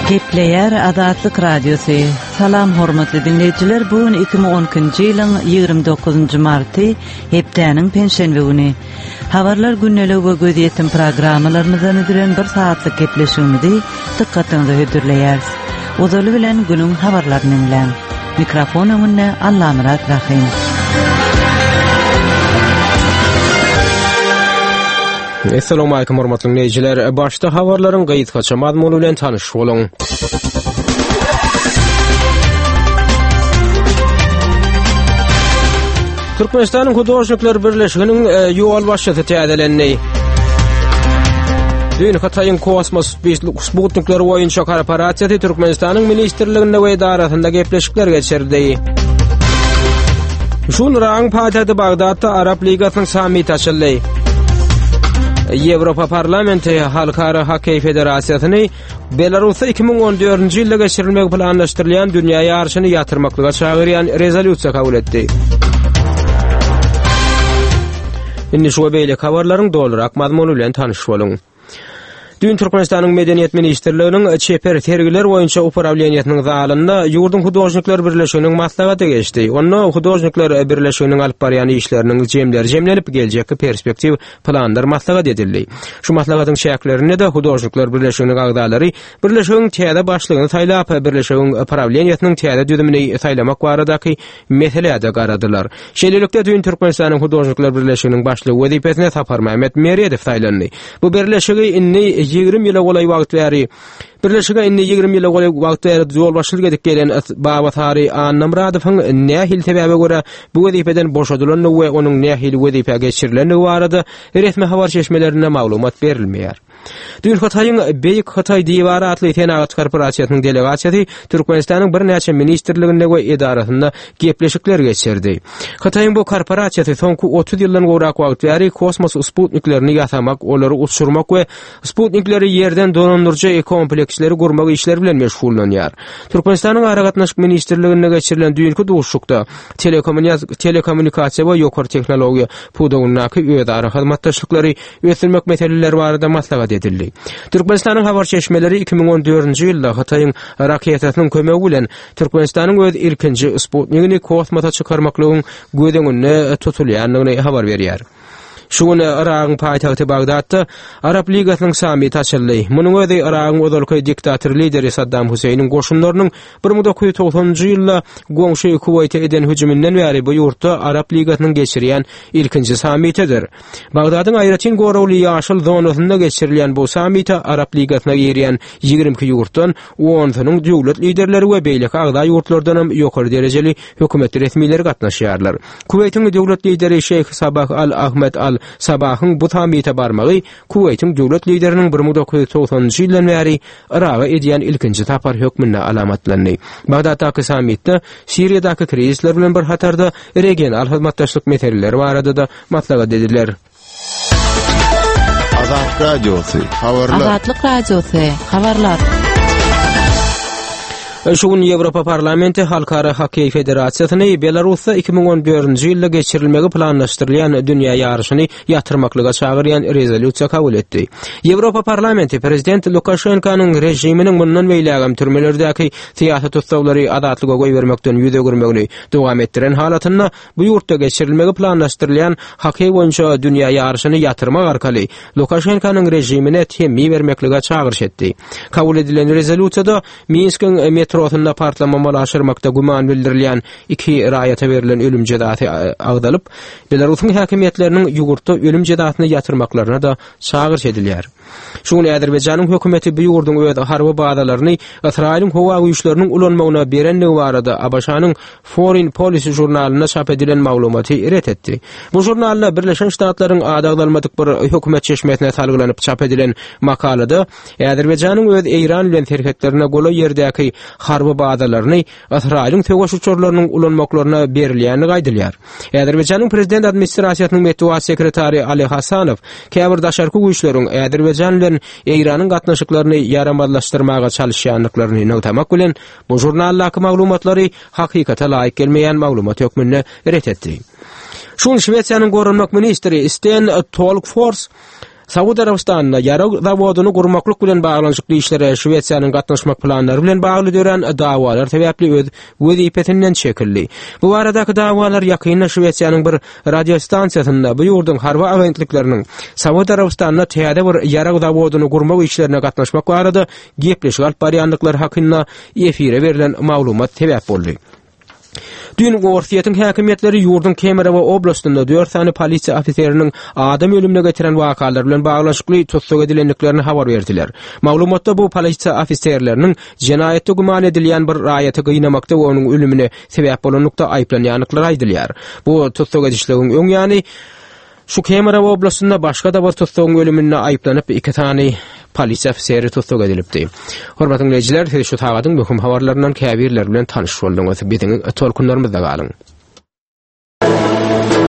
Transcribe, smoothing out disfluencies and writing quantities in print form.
Gepleyer Azatlyk Radiosu. Salam hormatly dinleyijiler. Bugün 2012-nji ýylyň 29-njy marty, hepdeniň penşenbe güni. Habarlar günnelik we göz ýetim programmalarymyzdan edilen 1 saatlyk gepleşigimizi dikkatiňize hödürleýäris. Ozaly bilen günüň habarlaryny bilen. Mikrofon öňünde Allamurat Rahim. Assalamu alaykum hormatly dinleyijiler. Başda habarlaryň gaýtgaça mazmuny bilen tanyş boluň. Türkmenistanyň Hudoşnikler Birleşiginiň ýol başçysy täzelendi. Dün Hataýyň kosmos sputniklary boýunça korporasiýasy Türkmenistanyň ministrliginde we idarasynda gepleşikler geçirdi. Şun raň paýtagty Bagdatda Arap Ligasynyň sammiti açyldy. Ýewropa Parlamenti Halkara Hokey Federasiýasyny Belarusda 2014-nji ýylda geçirilmegi planlaşdyrylýan dünýä ýarşyny ýatyrmaklyga çagyrýan rezolýusiýa kabul etdi. Indi şu beýle habarlaryň dolurak mazmuny bilen tanyş boluň. Dün Türkmenistanyň Medeniýet Ministrliginiň çeper tergiler boýunça upravleniýetiniň zalynda Ýurdun Hudoşnikler Birleşiginiň maslahaty geçdi. Onda Hudoşnikler Birleşiginiň alyp barýan işleriniň jemlenip geljek perspektiv planlar maslahat edildi. Şu maslahatyň şäklerini de Hudoşnikler Birleşiginiň agdalary birleşigiň täze başlygyny saýlap birleşigiň upravleniýetiniň täze düzümini saýlamak baradaky meselede garadylar. Şeýlelikde dün Türkmenistanyň Hudoşnikler Birleşiginiň başlygy wezipesine Sapar Mehmet Meriýedow saýlandy. Bu birleşigi inni 20 ýyla golay wagt bäri. Birleşige inni 20 ýyla golay wagt bäri ýol başlyk edip gelen Babatary Annamradowyň nähil sebäbe görä bu wezipeden boşadylan we onuň nähil wezipä geçirilen barada resmi habar çeşmelerine maglumat berilmeýär. Dün Hataýyň Beýik Hatay Diýwary atly Tenagat korporasiýasynyň delegasiýasy Türkmenistanyň bir näçe ministrliginde we idarasynda gepleşikler geçirdi. Hataýyň bu korporasiýasy soňky 30 ýyldan gowrak wagt bäri kosmos sputniklerini ýasamak, olary uçurmak we sputnikleri ýerden donandyrjy kompleksleri gurmak işleri bilen meşgullanýar. Türkmenistanyň Aragatnaşyk ministrliginde geçirilen düýünki duşlukda telekommunikasiýa we ýokary tehnologiýa pudawynyňky öýdara hyzmatdaşlyklary öýtülmek meseleleri barada maslahat edildi. Türkmenistanyň habar çeşmeleri 2014-nji ýylda Hataýyň raketasynyň kömegi bilen Türkmenistanyň öz ilkinji sputnikini kosmosa çykarmaklygyň gödüňünde tutulýanlygyny habar berýär. Şuň Irak paýtagty Bagdatda Arap Ligasynyň sammiti açyldy. Munyň özi Irakyň özalky diktator lideri Saddam Huseyniň goşunlarynyň 1990-njy ýylda goňşy Kuweyt'e eden hüjümünden bäri bu ýurtda Arap Ligasynyň geçirýän ilkinji sammitidir. Bagdadyň Aýratin gorowly ýaşyl zonasynda geçirilýän bu sammitde Arap Ligasyna girýän 22 ýurtdan 10-nyň döwlet liderleri we beýleki agda ýurtlardan ýokary derejeli hökümet resmileri gatnaşýarlar. Kuweytiň döwlet lideri Şeyh Sabah Al-Ahmed Al-Sabahyň bu sammite barmagy Kuweytiň döwlet lideriniň 1990-njy ýyldan bäri Iraka edýän ilkinji tapar hökmüne alamatlandy. Bagdatdaky sammitde Siriýadaky krizisler bilen bir hatarda regional hyzmatdaşlyk meseleleri barada da maslahat ediler. Azatlyk Radiosu habarlar. Azatlyk Radiosu habarlar. Şuň Ýewropa Parlamenti Halkara Hokey Federasiýasyny Belarusda 2014-nji ýylda geçirilmegi planlaşdyrylýan dünýä ýarşyny ýatyrmaklyga çagyrýan rezolýusiýa kabul etdi. Ýewropa Parlamenti prezident Lukashenkanyň rejiminiň bundan beýlegem türmelerdäki siýasat tutsawlary adatlyga goý bermekden ýüze gürmegini dowam etdiren halatynda bu ýurtda geçirilmegi planlaşdyrylýan hokey boýunça dünýä ýarşyny ýatyrmak arkaly Lukashenkanyň rejimine temmi bermeklige çagyryş etdi. Kabul edilen rezolýusiýada Minskiň metrosunda partlamamaly aşyrmakda guman bildirilýän 2 raýata berilen ölüm jedaty agdalyp, Belarusyň häkimetleriniň ýugurtda ölüm jedatyny ýatyrmaklaryna da çagyryş edilýär. Şuň Azerbaýjanyň hökümeti bu ýurdun öz harby bazalaryny Israýlyň howa güýçleriniň ulanmagyna berenligi barada Abaşanyň Foreign Policy jurnalyna çap edilen maglumaty ret etdi. Bu jurnalda Birleşen Ştatlaryň adagdalmadyk bir hökümet çeşmesine salgylanyp çap edilen makalada Azerbaýjanyň öz Eýran bilen terhetlerine gola ýerdäki harby bazalaryny Israýlyň töweş uçurlarynyň ulanmaklaryna berilýäni gaýdylýar. Azerbaýjanyň prezident administrasiýasynyň metbuat sekretary Ali Hasanow käbir daşarky güýçleriň Azerbaýjan bilen Eýranyň gatnaşyklaryny ýaramazlaşdyrmaga çalışýanlyklaryny näwtamak bilen bu jurnaldaky maglumatlary hakykata laýyk gelmeýän maglumat hökmüne ret etdi. Şuň Şweýçýanyň gorunmak ministri Sten Tolkfors Saudi Arabistan'da yarag zawodyny gurmaklyk bilen baglanyşykly işlere Şwetsiýanyň gatnaşmak planlary bilen bagly dören dawalar sebäpli öz wezipetinden çekildi. Bu baradaky dawalar ýakynda Şwetsiýanyň bir radio stansiýasynda bu ýurdun harba agentlikleriniň Saudi Arabistan'da täze bir yarag zawodyny gurmak işlerine gatnaşmak barada gepleşik alyp barýanlyklar hakynda efire berilen maglumat sebäp boldy. Dün Gorsiýetiň häkimetleri ýurdun Kemerow oblastynda 4 tane polisiýa ofiseriniň adam ölümine getiren wakalar bilen baglanşykly tutsak edilenliklerini habar berdiler. Maglumatda bu polisiýa ofiserleriniň jenaýetde guman edilýän bir raýaty gynnamakda we onuň ölümine sebäp bolanlykda aýplanýanlyklar aýdylýar. Bu tutsak edişlegiň öň ýany şu Kemerow oblastynda başga da bir tutsagyň ölümine aýplanyp 2 tane polisiýa ofiseri tutsak edilipdi. Hormatly dinleýijiler, şu tagadyň möhüm habarlaryndan käbirler bilen tanyş boldyňyz. Biziň tolkunlarymyzda galyň.